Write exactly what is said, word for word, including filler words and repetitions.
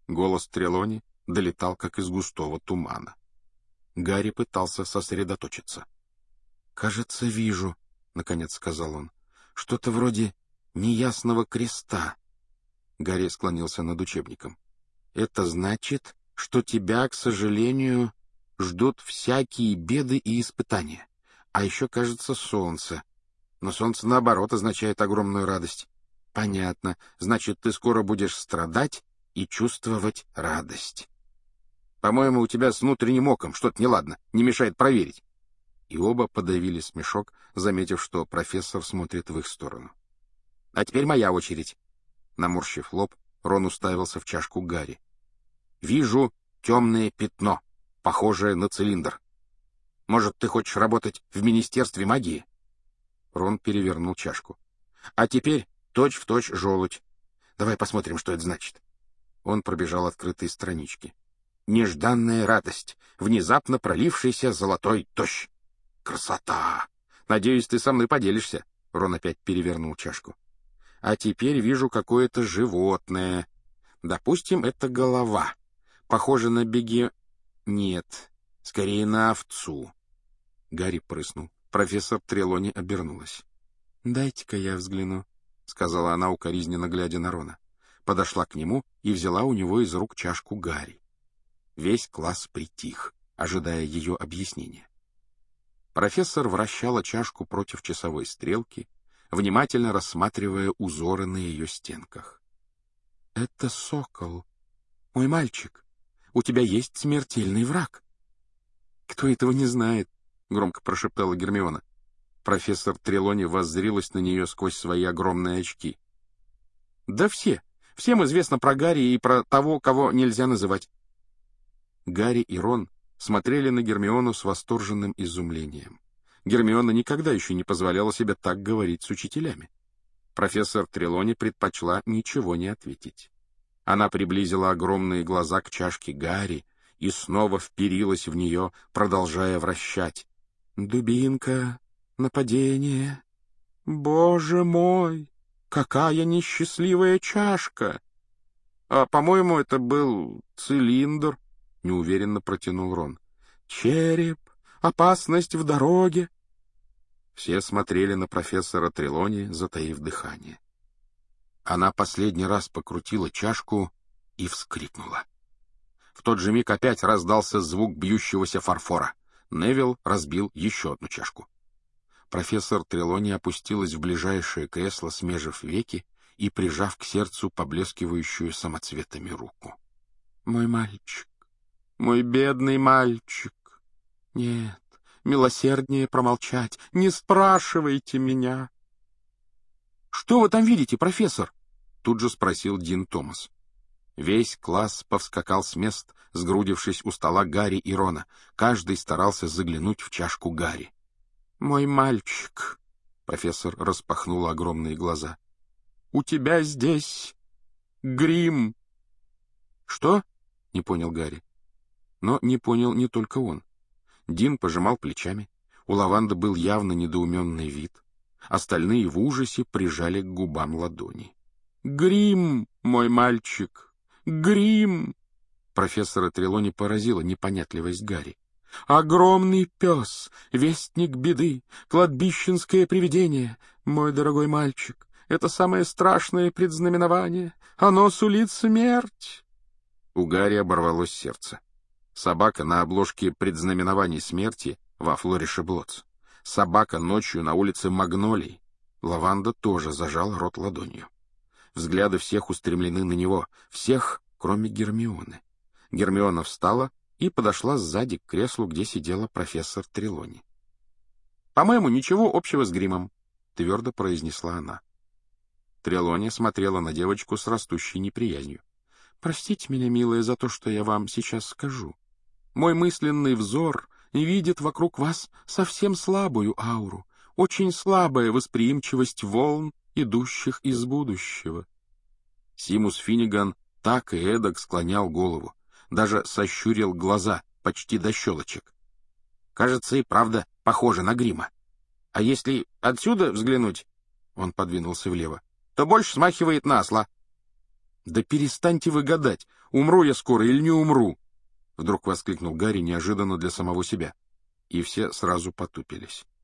Голос Трелони долетал, как из густого тумана. Гарри пытался сосредоточиться. «Кажется, вижу», — наконец сказал он, — «что-то вроде неясного креста». Гарри склонился над учебником. «Это значит, что тебя, к сожалению, ждут всякие беды и испытания. А еще, кажется, солнце. Но солнце, наоборот, означает огромную радость. Понятно. Значит, ты скоро будешь страдать и чувствовать радость. По-моему, у тебя с внутренним оком что-то неладно, не мешает проверить». И оба подавили смешок, заметив, что профессор смотрит в их сторону. «А теперь моя очередь». Наморщив лоб, Рон уставился в чашку Гарри. «Вижу темное пятно, похожее на цилиндр. Может, ты хочешь работать в Министерстве магии?» Рон перевернул чашку. «А теперь точь-в-точь желудь. Давай посмотрим, что это значит». Он пробежал открытые странички. «Нежданная радость, внезапно пролившийся золотой дождь. Красота! Надеюсь, ты со мной поделишься». Рон опять перевернул чашку. «А теперь вижу какое-то животное. Допустим, это голова. Похоже на беге... Нет, скорее на овцу». Гарри прыснул. Профессор Трелони обернулась. «Дайте-ка я взгляну», — сказала она, укоризненно глядя на Рона. Подошла к нему и взяла у него из рук чашку Гарри. Весь класс притих, ожидая ее объяснения. Профессор вращала чашку против часовой стрелки, внимательно рассматривая узоры на ее стенках. «Это сокол. Мой мальчик, у тебя есть смертельный враг». «Кто этого не знает?» — громко прошептала Гермиона. Профессор Трелони воззрилась на нее сквозь свои огромные очки. «Да все. Всем известно про Гарри и про того, кого нельзя называть». Гарри и Рон смотрели на Гермиону с восторженным изумлением. Гермиона никогда еще не позволяла себе так говорить с учителями. Профессор Трелони предпочла ничего не ответить. Она приблизила огромные глаза к чашке Гарри и снова вперилась в нее, продолжая вращать. «Дубинка, нападение! Боже мой, какая несчастливая чашка!» «А, по-моему, это был цилиндр», — неуверенно протянул Рон. «Череп, опасность в дороге». Все смотрели на профессора Трелони, затаив дыхание. Она последний раз покрутила чашку и вскрикнула. В тот же миг опять раздался звук бьющегося фарфора. Невилл разбил еще одну чашку. Профессор Трелони опустилась в ближайшее кресло, смежив веки и прижав к сердцу поблескивающую самоцветами руку. «Мой мальчик, мой бедный мальчик! Нет, милосерднее промолчать, не спрашивайте меня!» «Что вы там видите, профессор?» — тут же спросил Дин Томас. Весь класс повскакал с мест, сгрудившись у стола Гарри и Рона. Каждый старался заглянуть в чашку Гарри. «Мой мальчик!» — профессор распахнул огромные глаза. «У тебя здесь грим!» «Что?» — не понял Гарри. Но не понял не только он. Дин пожимал плечами. У Лаванды был явно недоуменный вид. Остальные в ужасе прижали к губам ладони. «Грим, мой мальчик! Грим!» Профессора Трелони поразила непонятливость Гарри. «Огромный пес, вестник беды, кладбищенское привидение, мой дорогой мальчик, это самое страшное предзнаменование, оно сулит смерть!» У Гарри оборвалось сердце. Собака на обложке предзнаменований смерти во Флорише Блотс. Собака ночью на улице Магнолий. Лаванда тоже зажал рот ладонью. Взгляды всех устремлены на него, всех, кроме Гермионы. Гермиона встала и подошла сзади к креслу, где сидела профессор Трелони. «По-моему, ничего общего с гримом», — твердо произнесла она. Трелони смотрела на девочку с растущей неприязнью. «Простите меня, милая, за то, что я вам сейчас скажу. Мой мысленный взор видит вокруг вас совсем слабую ауру, очень слабая восприимчивость волн, идущих из будущего». Симус Финниган так и эдак склонял голову, даже сощурил глаза почти до щелочек. «Кажется, и правда похоже на грима. А если отсюда взглянуть, — он подвинулся влево, — то больше смахивает на осла». «Да перестаньте вы гадать, Умру я скоро или не умру?» Вдруг воскликнул Гарри неожиданно для самого себя. И все сразу потупились.